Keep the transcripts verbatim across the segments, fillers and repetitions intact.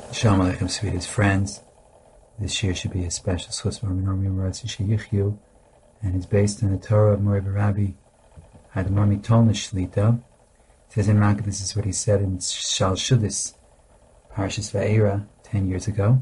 Shalom Aleichem, sweetest friends. This year should be a special Schus Marminormi Ratzi Sheyichyu, and it's based on the Torah of Mori Rabbi Hadamar Mitolna Shlita. It says in Makkah, this is what he said in Shal Shudis, Parshas Va'era, ten years ago.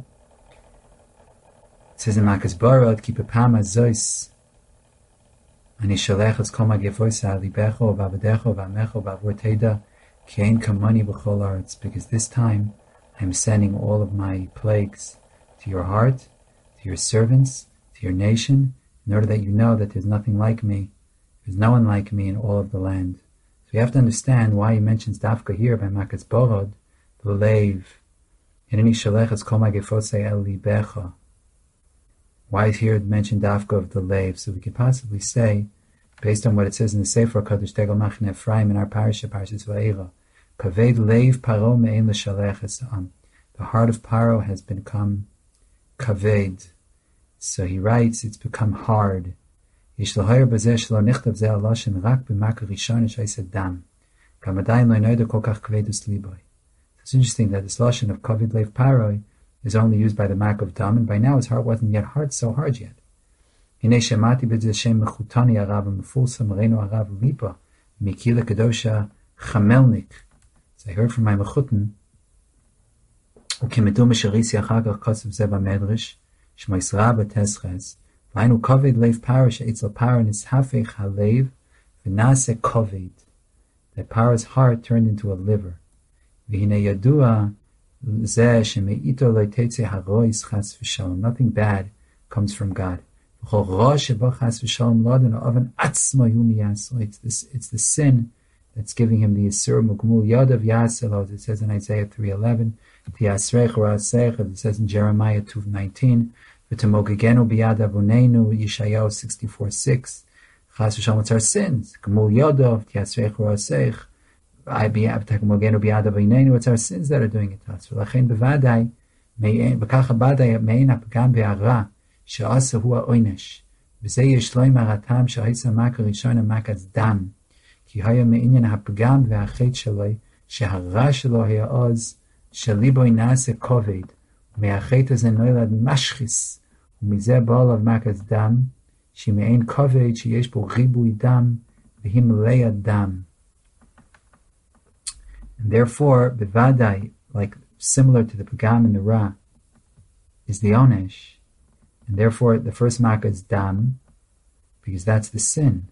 It says in Makkah's Barad, Ki Pepama Zois, Ani Shalechas Kol Magevoisa Libecho, Vavadecho, Vamecho, Vavor Teda, Ki Ein Kamani B'chol Aretz, because this time I am sending all of my plagues to your heart, to your servants, to your nation, in order that you know that there's nothing like me. There's no one like me in all of the land. So you have to understand why he mentions Dafka here by Makas Borod, the Lev. Hineni Shalechas Kol Magefosei El Libecha. Why is here mentioned Dafka of the Lev? So we could possibly say, based on what it says in the Sefer Kadosh Tegel Machne Ephraim in our parasha, Parshas Va'era, Kaved Leiv Paro Me'en L'Shalech Am. The heart of Paro has become kaved. So he writes, it's become hard. It's interesting that this lashon of kaved leiv Paro is only used by the mak of dam, and by now his heart wasn't yet hard, so hard yet. Hine shemati b'zeh mechutani arav mefulsam reino arav lipa mikila kedosha chamelnik. So I heard from my mechutin, וכמדום שריסי אחר כך כוסף זה במדרש, שמו ישרה בתסחס, והיינו כובד לב פארו שאצל פארו נסהפך הלב, ונעשה כובד. That Paro's heart turned into a liver. והנה ידוע זה שמאיתו לא תצא הרויס חס ושלום. Nothing bad comes from God. וכל רע שבו חס ושלום לא דנו אבן עצמו הוא מייסו. It's the sin that's giving him the Yisur Mugmul Yodav Yaselo, as it says in Isaiah three eleven, Tiasrech Rasech, as it says in Jeremiah two nineteen, V'tamogegenu biyad avonenu, Yeshayahu sixty-four six, Chas v'shalom, it's our sins, Gmul Yodav, Tiasrech Rasech, V'tamogegenu biyad avonenu, it's our sins that are doing it to us. V'lachein bevadai, v'kacha badai, mein ha'pagam be'ara, she'asa hu ha'oinesh, v'zeh yishloim ha'ratam, she'aisa makar rishon ha'makaz dam, כי היה מעניין הפגם והחטא שלו, שהרע שלו היה עוז, שליבו נעשה כובד, ומהחטא הזה נולד משחיס, ומזה בא עליו מכת דם, שמעין כובד שיש בו ריבוי דם, והיא מלאה דם. And therefore, בוודאי, like similar to the pagam and the ra, is the onesh, and therefore the first makah is dam, because that's the sin.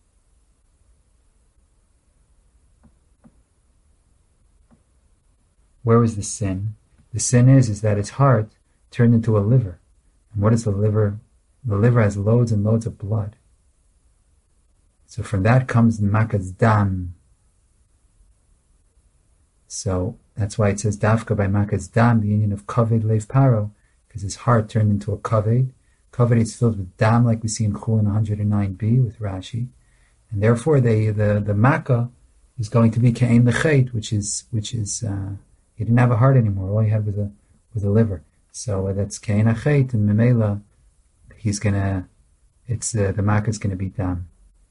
Where was the sin? The sin is, is that his heart turned into a liver. And what is the liver? The liver has loads and loads of blood. So from that comes the makas dam. So that's why it says dafka by makas dam, the union of kaved leiv paro, because his heart turned into a kaved. Kaved is filled with dam, like we see in Chulin one oh nine b with Rashi. And therefore they, the, the makkah is going to be ke'en l'chet, which is, which is, uh, he didn't have a heart anymore. All he had was a was a liver. So uh, that's Kain Achet, and Memela, he's gonna, it's uh, the Makkah is gonna be dam.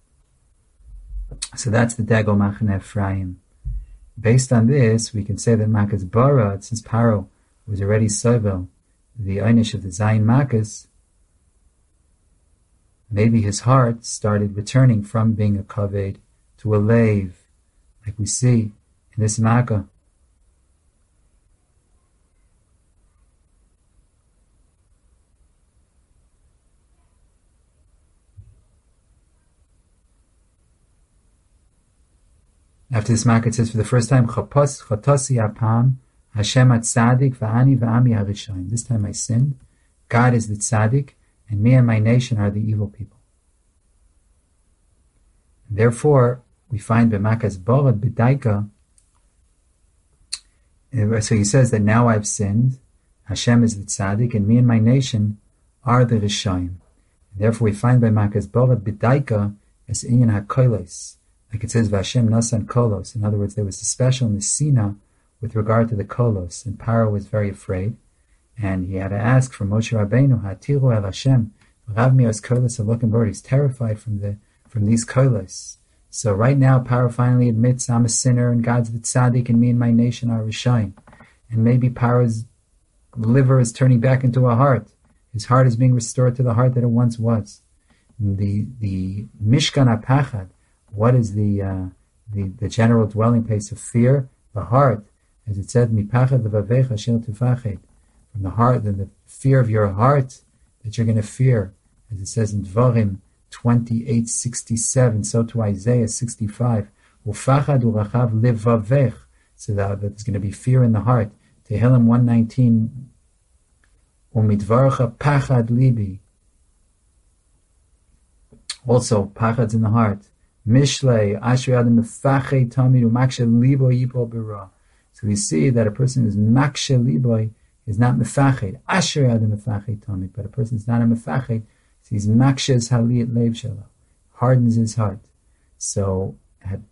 So that's the Degel Machane Ephraim. Based on this, we can say that Makkah's Bara, since Paro was already Sovel, the Einish of the Zayin Makkahs, maybe his heart started returning from being a Kaved to a Leiv, like we see in this Makkah. After this mark, it says for the first time, Chapos, Chatosi Apam, Hashem at Tzadik, Va'ani Va'ami Harishaim. This time I sinned. God is the Tzadik, and me and my nation are the evil people. And therefore, we find B'makas Borad B'daika. So he says that now I've sinned. Hashem is the Tzadik, and me and my nation are the Rishaim. Therefore, we find B'makas Borad B'daika as Inyan HaKolos. Like it says, Vashem Nasan Kolos. In other words, there was a special Nesina with regard to the Kolos. And Paro was very afraid. And he had to ask for Moshe Rabbeinu, Hatiru El Hashem, Rav Mios Kolos Alokim. He's terrified from the from these Kolos. So right now, Paro finally admits, I'm a sinner, and God's the tzaddik, and me and my nation are Rishayim. And maybe Paro's liver is turning back into a heart. His heart is being restored to the heart that it once was. The the Mishkan HaPachad, what is the, uh, the the general dwelling place of fear? The heart, as it said, Mipachad levavecha shel tufached, from the heart, the, the fear of your heart that you're going to fear, as it says in Dvarim twenty-eight sixty-seven, so to Isaiah sixty-five, Ufachad urachav levavech, so that there's going to be fear in the heart. Tehillim one nineteen, Umidvarcha pachad libi. Also, pachad's in the heart. Mishlei, Asher Adam Mefachei Tamid Umakshe Libo Yipo Bira. So we see that a person who's Makshe Libo is not Mefached. Asher Adam Mefachei Tamid, but a person is not a Mefached. So he's Makshe's Haliyat Lev Shelo, hardens his heart. So had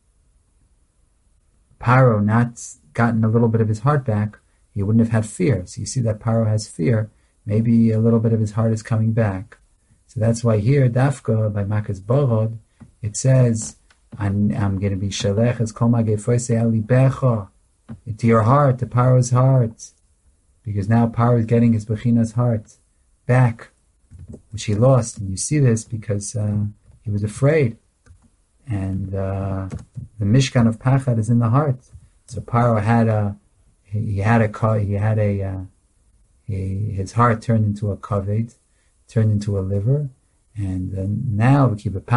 Paro not gotten a little bit of his heart back, he wouldn't have had fear. So you see that Paro has fear. Maybe a little bit of his heart is coming back. So that's why here, Dafka, by Makas Borod, it says, I'm, I'm going to be Shalech as Kol Magefoise Ali Becha, into your heart, to Paro's heart. Because now Paro is getting his Bechina's heart back, which he lost. And you see this because uh, he was afraid. And uh, the Mishkan of Pachad is in the heart. So Paro had a, he had a, he had a, uh, he, his heart turned into a kaved, turned into a liver. And uh, now, now it's going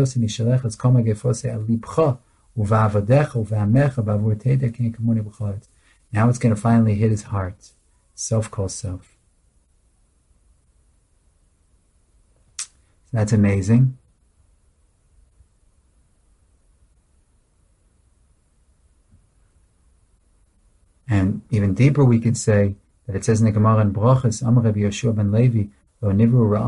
to finally hit his heart. Self calls self. So that's amazing. And even deeper, we could say that it says in the Gemara in Brachos, Amar Rabbi Yeshua ben Levi, that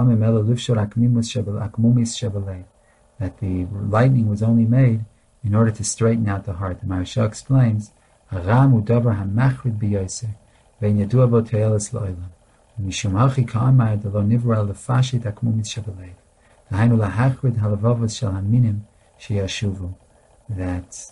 the lightning was only made in order to straighten out the heart. The Maharsha explains, Haram udavar hamachrid b'yoseh, ve'in yadua bo te'eles lo'olam, v'mishum hachi ka'amar delo nivra lefashit akmumis shebelev, v'hainu lahachrid halavavos shel haminim sheyashuvu. That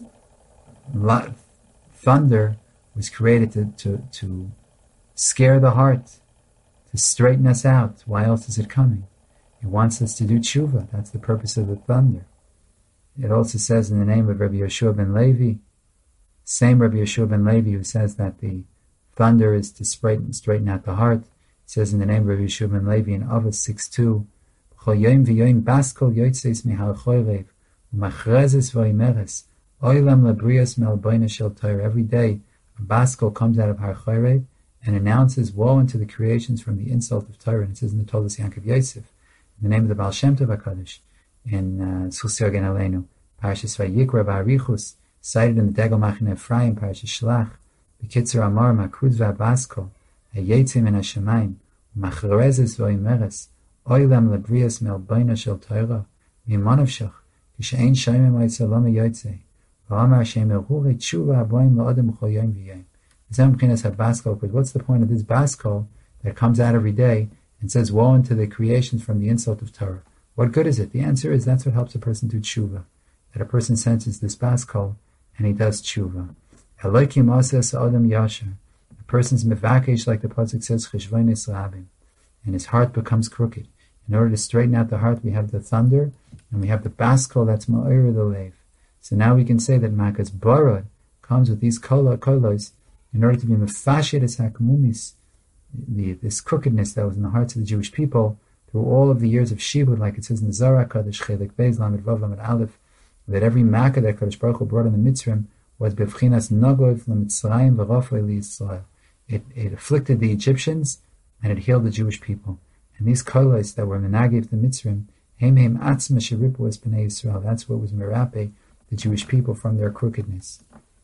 thunder was created to, to, to scare the heart, to straighten us out. Why else is it coming? It wants us to do tshuva. That's the purpose of the thunder. It also says in the name of Rabbi Yeshua ben Levi, same Rabbi Yeshua ben Levi who says that the thunder is to straighten, straighten out the heart. It says in the name of Rabbi Yeshua ben Levi in Avos six two, every day a baskol comes out of Har Chorev and announces woe unto the creations from the insult of Torah. And it says in the Toldos Yankov Yosef, in the name of the Baal Shem Tov HaKadosh, in Tzchus Yogen Aleinu, Parashas Vayikra Ba'arichus, cited in the Degel Machne Ephraim, Parashas Shlach, B'kitzur Amar Makrud V'Abaskol, Hayetzim Min HaShemayim, Machrezes V'Oimeres, Oilem Lebrias Melboina Shel Torah, Mimanavshach, Kishayin Shoymim Oitzalam Yotzei, V'Amar Hashem Elhure Tshuva Aboim La'odem Chol Yom V'Yom. Because what's the point of this baskol that comes out every day and says woe unto the creations from the insult of Torah? What good is it? The answer is that's what helps a person do tshuva. That a person senses this baskol and he does tshuva. Elokim asas adam yasher. A person's mevakesh, like the pasuk says, cheshvonis rabim, and his heart becomes crooked. In order to straighten out the heart, we have the thunder and we have the baskol that's ma'ir the lev. So now we can say that makas barad comes with these kolos in order to be mefashed as hakmumis, the this crookedness that was in the hearts of the Jewish people through all of the years of shibud, like it says in the Zohar Kadosh Chelik Beis Lamed Vav Lamed Aleph, that every makkah that Kadosh Baruch Hu brought in the Mitzrim was bevchinas nagov lemitzrayim v'rafoi liYisrael. It it afflicted the Egyptians and it healed the Jewish people. And these kolos that were menagev the Mitzrim, heim heim atzma sheripu es bnei Yisrael. That's what was merape the Jewish people from their crookedness.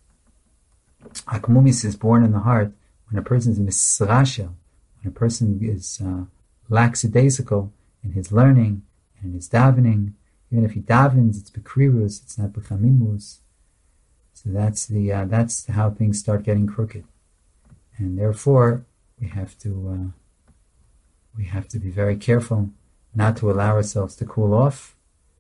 Akmumis is born in the heart when a person is misrashel, when a person is uh, lackadaisical in his learning and in his davening. Even if he davens, it's bekrirus, it's not bechamimus. So that's the uh, that's how things start getting crooked, and therefore we have to uh, we have to be very careful not to allow ourselves to cool off,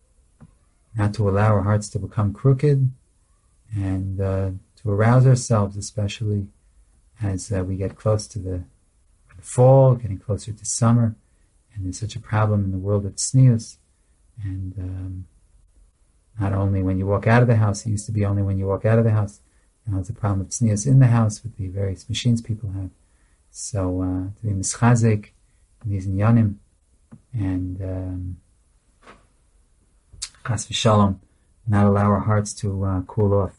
not to allow our hearts to become crooked, and uh, to arouse ourselves, especially as uh, we get close to the the fall, getting closer to summer, and there's such a problem in the world of tznius. And um, not only when you walk out of the house, it used to be only when you walk out of the house. Now it's a problem of tznius in the house with the various machines people have. So uh, to be mischazik in these inyanim, and um, chas v'shalom, not allow our hearts to uh, cool off.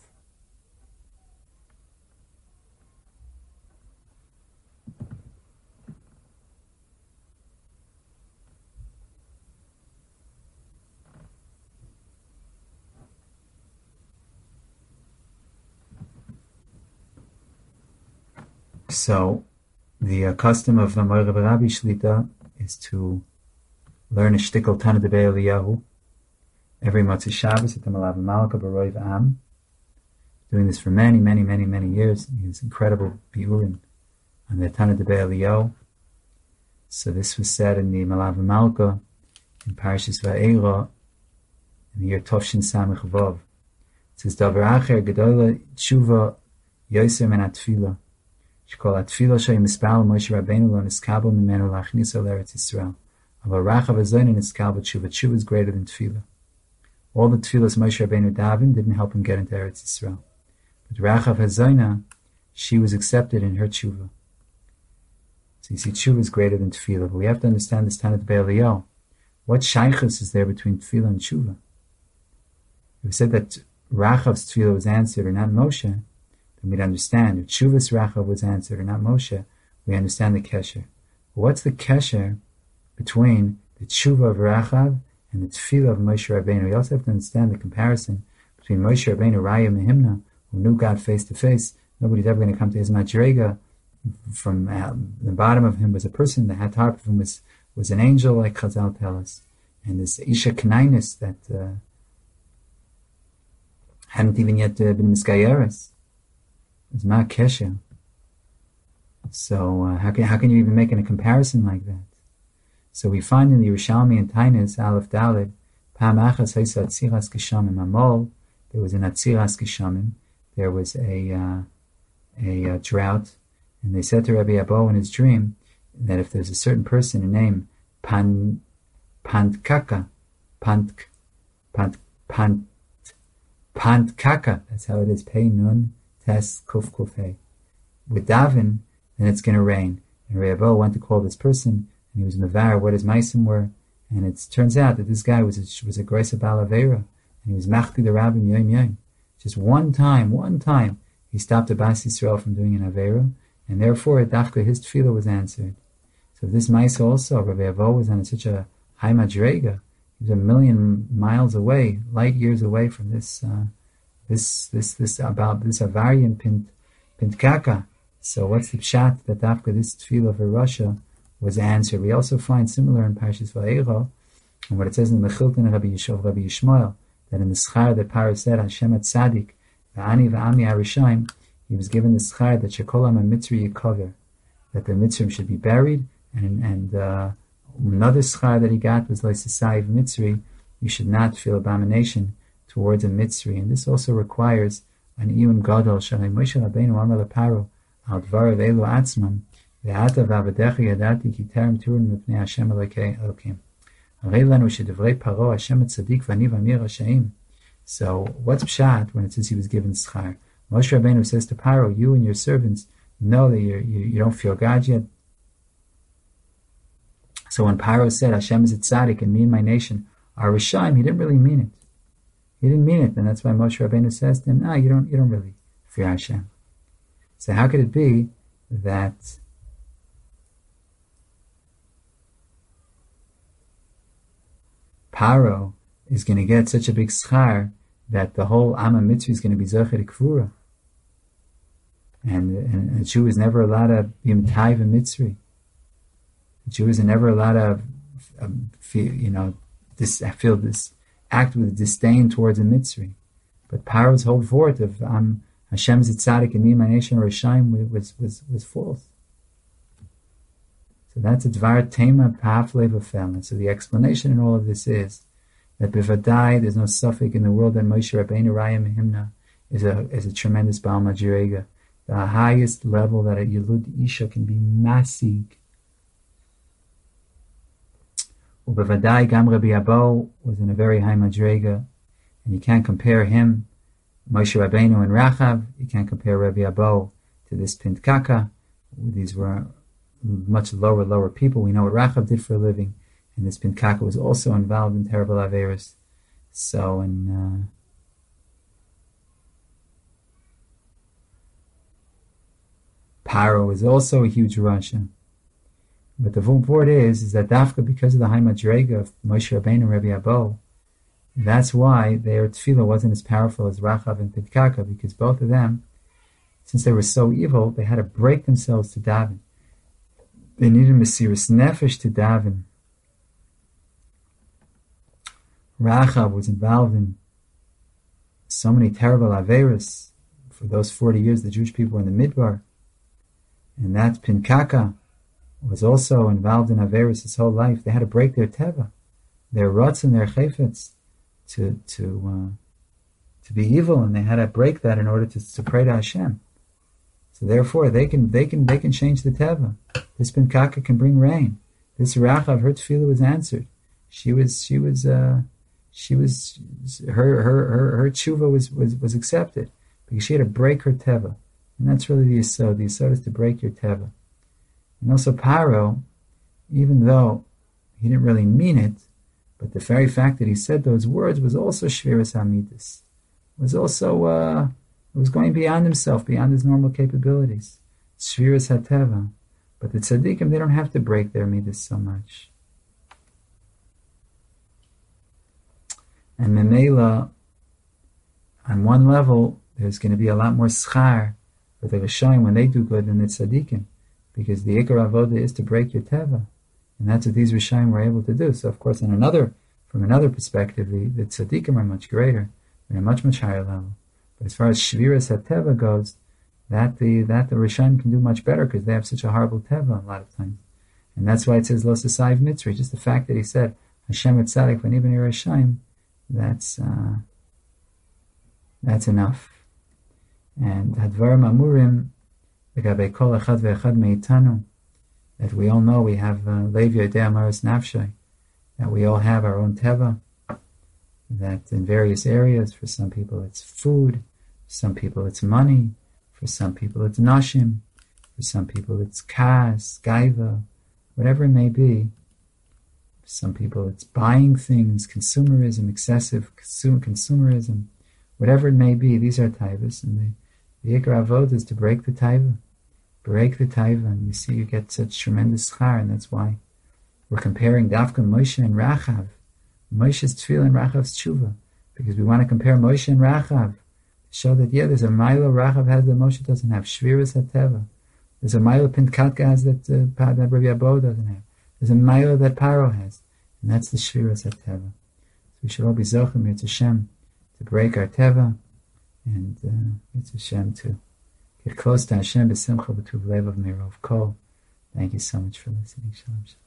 So, the uh, custom of the Moira Rabbi Shlita is to learn a shtickle Tana de Be'eliyahu every Motzei Shabbos at the Malav Malka Baroiv Am. Doing this for many, many, many, many years. He has incredible biurim on the Tana de Be'eliyahu. So this was said in the Malav Malka in Parashas Va'era in the year Tovshin Samech Vav. It says, Davar Acher Gedola Tshuva Yoser Men Atfila. Shkol Atfila Shay Mispal Moshe Rabbeinu Lo Niskabel Mimenu Lachniso L'Eretz Yisrael. Ava Rachav Hazoyin Niskabel Tshuva. Tshuva is greater than Tfila. All the Tfilas Moshe Rabbeinu davened didn't help him get into Eretz Yisrael. But Rachav Hazoyna, she was accepted in her Tshuva. So you see, Tshuva is greater than Tfila. But we have to understand this Tanat Be'eliyahu. What shaychus is there between Tfila and Tshuva? If we said that Rachav's Tfila was answered or not Moshe, then we'd understand. If Tshuva's Rachav was answered or not Moshe, we understand the kesher. But what's the kesher between the Tshuva of Rachav and the Tefillah of Moshe Rabbeinu? We also have to understand the comparison between Moshe Rabbeinu, Raya Mehimna, who knew God face to face. Nobody's ever going to come to his madrega. From uh, the bottom of him was a person, the top of him was, was an angel, like Chazal tell us. And this Isha Knainis that uh, hadn't even yet uh, been Miskayeres. It was Ma Kesha. So uh, how can how can you even make a comparison like that? So we find in the Yerushalmi and Tainis, Aleph Daled, Pam Achas Haisa Atziras Geshamim Amol, there was an Atziras Geshamim, there was a, uh, a uh, drought, and they said to Rabbi Abo in his dream that if there's a certain person named Pan, Pantkaka, Pant, Pant, Pant, Pantkaka, that's how it is, Pei Nun, Tes, Kuf, Kuf, Hey, with Davin, then it's going to rain. And Rabbi Abo went to call this person, and he was mevar what his meisim were, and it turns out that this guy was a, was a Greisa Balavera, and he was machti the rabbim yom yom. Just one time, one time, he stopped the Bas Yisrael from doing an avera, and therefore dafka his tefillah was answered. So this meis also, Rabbi Avo was on such a high madrega. He was a million miles away, light years away from this, uh, this, this, this about this avarian pint, pintkaka. So what's the pshat that dafka this tefillah for Russia was answered? We also find similar in Parashas Va'era, and what it says in the Chilton of Rabbi Yishov, Rabbi Yishmael, that in the schar that Paro said, Hashem Tzadik, V'ani V'ami Arishaim, he was given the schar that Shekolam HaMitzri Yikover, that the Mitzrim should be buried, and and uh, another schar that he got was like Sisaiv Mitzri, you should not feel abomination towards a Mitzri, and this also requires an Iyun Gadol, Shalei Moshe Rabbeinu Amar LeParo, Al Dvarav Elu Atzmam, Ve'ata V'avadecha Yadati Ki Terem Turun Mipnei Hashem Elokei Elokim. So what's pshat when it says he was given schar? Moshe Rabbeinu says to Paro, you and your servants know that you're, you you don't feel God yet. So when Paro said Hashem is a tzaddik and me and my nation are Rishaim, he didn't really mean it. He didn't mean it, and that's why Moshe Rabbeinu says to him, no, you don't you don't really fear Hashem. So how could it be that Paro is going to get such a big schar that the whole Amma Mitzvah is going to be Zocher Kvura? And, and a Jew is never allowed to be M'tayv a Mitzri. Jews are never allowed to um, feel, you know, this, I feel this, act with disdain towards a Mitzri. But Paro's whole fort of um, Hashem's Tzaddik and me and my nation are Rishaim was, was, was false. So that's a Dvar Tema Paflev Afel. So the explanation in all of this is that Bivadai, there's no suffix in the world that Moshe Rabbeinu Raya Mehimna is a is a tremendous Baal Madrega. The highest level that a Yilud Isha can be masig, Ubevadai Gam Rabbi Abo was in a very high madrega, and you can't compare him, Moshe Rabbeinu and Rachav. You can't compare Rabbi Abo to this Pintkaka. These were much lower, lower people. We know what Rachav did for a living, and this Pintkaka was also involved in terrible averos. So, and uh, Paro was also a huge Rasha. But the point is, is that Dafka, because of the high madrega of Moshe Rabbeinu and Rabbi Abo, that's why their tefillah wasn't as powerful as Rachav and Pintkaka, because both of them, since they were so evil, they had to break themselves to daven. They needed Mesiris Nefesh to daven. Rachav was involved in so many terrible averos. For those forty years, the Jewish people were in the Midbar. And that Pintkaka was also involved in averos his whole life. They had to break their teva, their ruts and their chayfetz, to to uh, to be evil, and they had to break that in order to, to pray to Hashem. So therefore, they can they can they can change the teva. This Pintkaka can bring rain. This Rachav, her tefillah was answered. She was she was uh, she was her her her her tshuva was, was was accepted because she had to break her teva, and that's really the yisod. The yisod is to break your teva. And also Paro, even though he didn't really mean it, but the very fact that he said those words was also shviras hamidus, was also uh, was going beyond himself, beyond his normal capabilities. Shviras hateva. But the tzaddikim, they don't have to break their midas so much. And memela, on one level, there's going to be a lot more schar for the Rishonim when they do good than the tzaddikim, because the ikar avoda is to break your teva, and that's what these Rishonim were able to do. So, of course, on another, from another perspective, the, the tzaddikim are much greater, they're at a much much higher level. But as far as shviras hateva goes, that the that the Rishonim can do much better because they have such a horrible teva a lot of times, and that's why it says lo sasayv mitzri. Just the fact that he said Hashem etzadik v'nibn Yerushalayim, that's uh, that's enough. And hadvarim amurim v'gabei kol echad ve'echad meitanu, that we all know we have lev yodei amaris nafshay, that we all have our own teva, that in various areas, for some people it's food, for some people it's money, for some people it's nashim, for some people it's kas, gaiva, whatever it may be. For some people it's buying things, consumerism, excessive consum- consumerism, whatever it may be. These are taivas, and the, the ikar avod is to break the taiva, break the taiva, and you see you get such tremendous schar, and that's why we're comparing Dafka Moshe and Rachav, Moshe's tefillah and Rachav's tshuva, because we want to compare Moshe and Rachav. Show that, yeah, there's a Milo Rachav has that Moshe doesn't have. Shviras hateva. There's a Milo Pintkaka has that, uh, that Rabbi Abo doesn't have. There's a Milo that Paro has. And that's the Shviras hateva. So we should all be zochim, it's Hashem, to break our teva, and uh, it's Hashem to get close to Hashem, b'simcha b'tuv lev of Merov Kol. Thank you so much for listening. Shalom. Shalom.